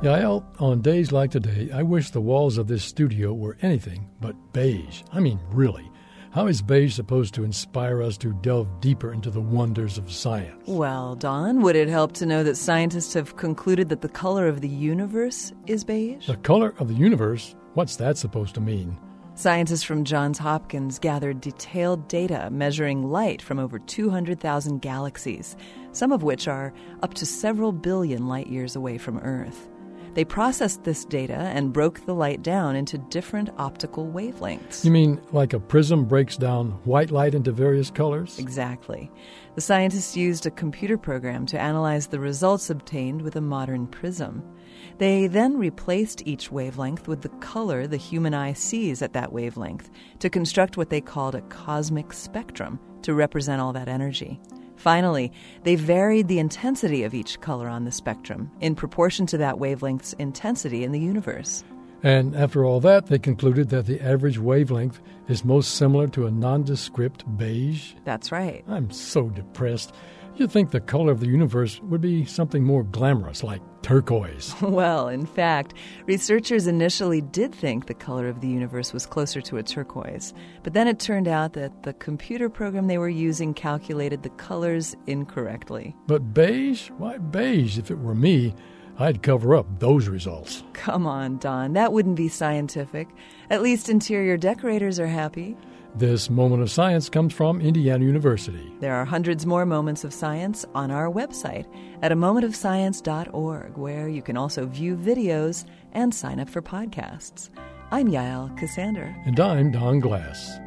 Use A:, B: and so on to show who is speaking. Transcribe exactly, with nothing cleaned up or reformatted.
A: Yael, on days like today, I wish the walls of this studio were anything but beige. I mean, really. How is beige supposed to inspire us to delve deeper into the wonders of science?
B: Well, Don, would it help to know that scientists have concluded that the color of the universe is beige?
A: The color of the universe? What's that supposed to mean?
B: Scientists from Johns Hopkins gathered detailed data measuring light from over two hundred thousand galaxies, some of which are up to several billion light years away from Earth. They processed this data and broke the light down into different optical wavelengths.
A: You mean like a prism breaks down white light into various colors?
B: Exactly. The scientists used a computer program to analyze the results obtained with a modern prism. They then replaced each wavelength with the color the human eye sees at that wavelength to construct what they called a cosmic spectrum to represent all that energy. Finally, they varied the intensity of each color on the spectrum in proportion to that wavelength's intensity in the universe.
A: And after all that, they concluded that the average wavelength is most similar to a nondescript beige?
B: That's right.
A: I'm so depressed. You'd think the color of the universe would be something more glamorous, like turquoise.
B: Well, in fact, researchers initially did think the color of the universe was closer to a turquoise. But then it turned out that the computer program they were using calculated the colors incorrectly.
A: But beige? Why beige? If it were me, I'd cover up those results.
B: Come on, Don. That wouldn't be scientific. At least interior decorators are happy.
A: This Moment of Science comes from Indiana University.
B: There are hundreds more moments of science on our website at a moment of science dot org, where you can also view videos and sign up for podcasts. I'm Yael Cassander.
A: And I'm Don Glass.